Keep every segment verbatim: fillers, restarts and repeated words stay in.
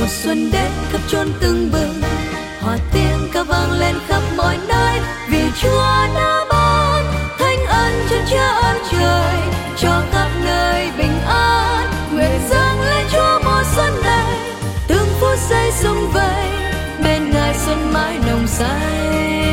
Mùa xuân đến khắp chốn tưng bừng, hòa tiếng ca vang lên khắp mọi nơi, vì Chúa đã ban thánh ân chân chứa ơn trời cho khắp nơi bình an. Nguyện dâng lên Chúa mùa xuân này, từng phút giây sum vầy bên Ngài xuân mãi nồng say.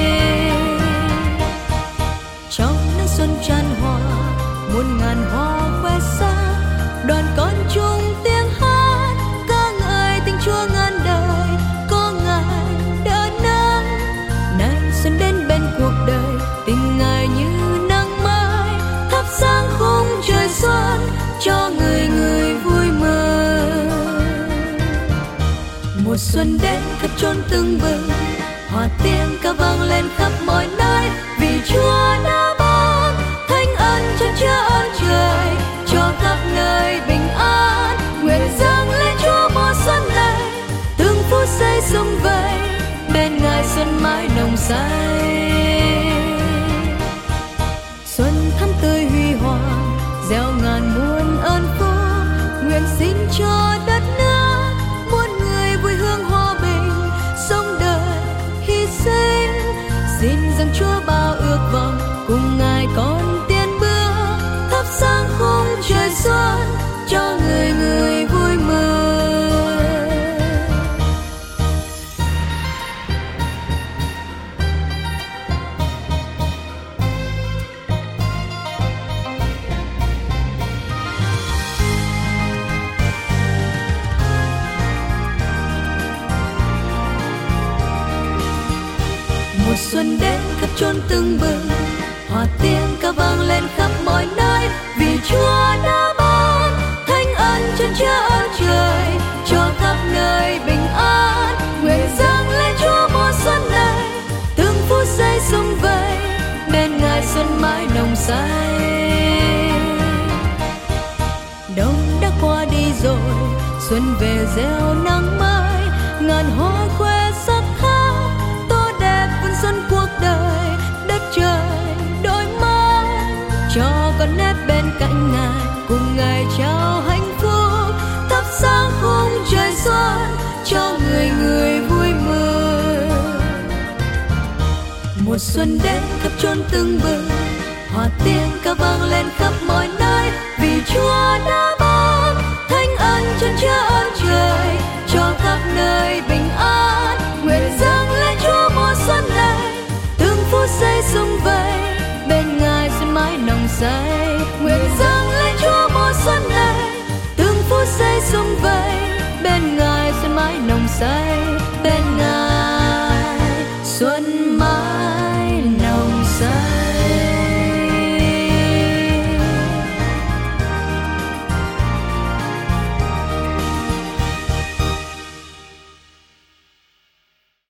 Trong nắng xuân tràn hòa, muôn ngàn hoa khoe sắc, đoàn con chung tiếng hát ca ngợi tình Chúa ngàn đời. Có Ngài đỡ nắng, nay xuân đến bên cuộc đời, tình Ngài như nắng mai thắp sáng khung trời xuân cho người người vui mừng. Mùa xuân đến khắp chốn tưng bừng, hòa tiếng ca vang lên khắp mọi nơi, vì Chúa đã ban thánh ân chân chứa ơn trời cho khắp nơi bình an. Nguyện dâng lên Chúa mùa xuân này, từng phút giây sum vầy bên Ngài xuân mãi nồng say. Xuân thắm tươi huy hoàng, gieo ngàn muôn ơn phúc, nguyện xin cho đất nước muôn người vui hương hòa bình, sống đời hy sinh. Xin rằng Chúa bao ước vọng cùng Ngài con tiến bước, thắp sáng khung trời xuân cho người người vui mừng. Mùa xuân đến khắp chốn tưng bừng, hòa tiếng ca vang lên khắp mọi nơi, vì Chúa đã ban thánh ân chân chứa ơn trời cho khắp nơi bình an. Nguyện dâng lên Chúa mùa xuân này, từng phút giây sum vầy bên Ngài xuân mãi nồng say. Đông đã qua đi rồi, xuân về gieo nắng mới, ngàn hoa khoe sắc khác tô đẹp vườn xuân cuộc đời. Đất trời đổi mới cho con nép bên cạnh Ngài, cùng Ngài trao hạnh phúc, thắp sáng khung trời xuân cho người người vui mừng. Mùa xuân đến khắp chốn tưng bừng, hòa tiếng ca vang lên khắp mọi nơi, vì Chúa đã ban thánh ân chân chứa ơn trời cho khắp nơi bình an. Nguyện dâng lên Chúa mùa xuân này, từng phút giây sum vầy bên Ngài xuân mãi nồng say. Nguyện dâng lên Chúa mùa xuân này, từng phút giây sum vầy bên Ngài xuân mãi nồng say.